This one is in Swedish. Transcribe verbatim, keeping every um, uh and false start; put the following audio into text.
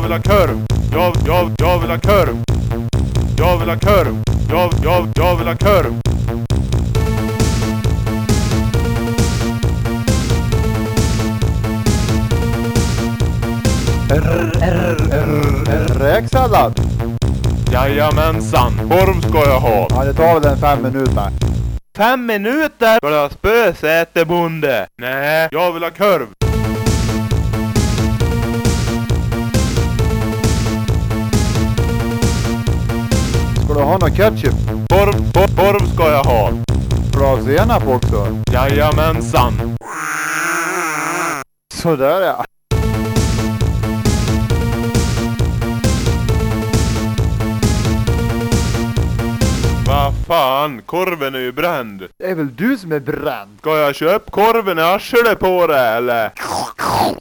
vill ha korv. Jag, jag, jag vill ha korv. Jag vill ha korv. Jag, jag, jag vill ha korv. Räksallad. Jajamensan, korv ska jag ha. Ja, det tar väl en fem minuter. Fem minuter? Ska du ha spösäte, bonde? Nej, jag vill ha korv. Ska du ha någon ketchup? Korv, korv, korv ska jag ha. Ska du ha senap också? Jajamensan. Sådär ja. Vad fan, korven är ju bränd. Det är väl du som är bränd? Ska jag köpa korven i arslet på det, eller?